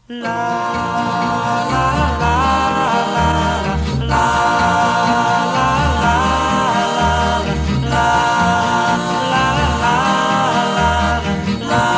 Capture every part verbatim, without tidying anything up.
La la la la la la la la la la.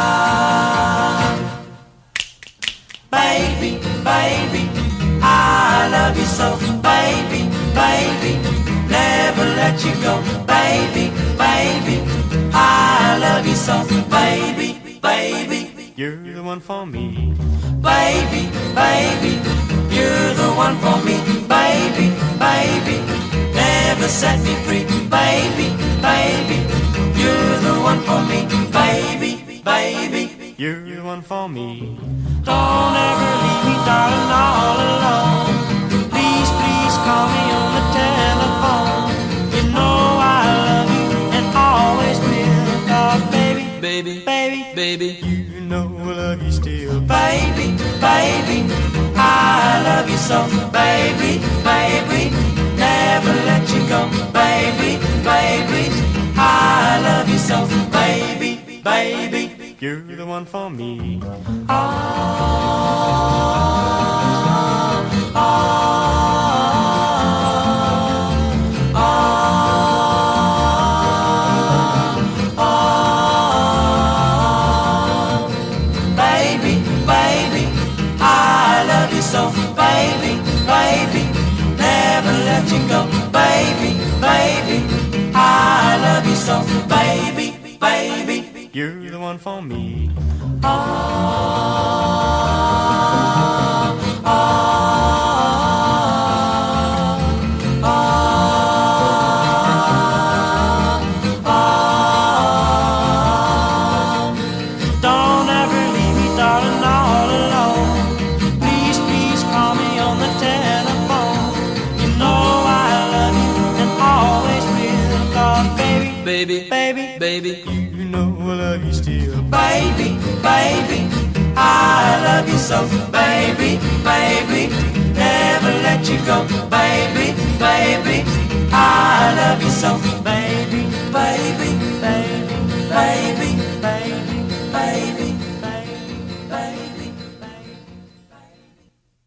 Baby, baby, I love you so. Baby, baby, never let you go. Baby, baby, I love you so. Baby, baby, you're the one for me. Baby, baby, you're the one for me. Baby, baby, never set me free. Baby, baby, you're the one for me. Baby, baby, you're the one for me. Don't ever leave me, darling, all alone. Please, please call me on the telephone. You know I love you and always will. 'Cause baby, baby, baby, baby, you know I love you still. Baby, baby, I love you so. Baby, baby, never let you go. Baby, baby, I love you so. Baby, baby, you're the one for me. Oh, oh, oh, oh, oh. Baby, baby, I love you so. Baby, baby, never let you go. Baby, baby, I love you so. Baby, baby, you're the one for me. Oh, oh, oh, oh. Don't ever leave me, darling, all alone. Please, please call me on the telephone. You know I love you and always will. 'Cause baby, baby, baby, baby, you know I love you still. Baby, baby, I love you so. Baby, baby, never let you go. Baby, baby, I love you so. Baby,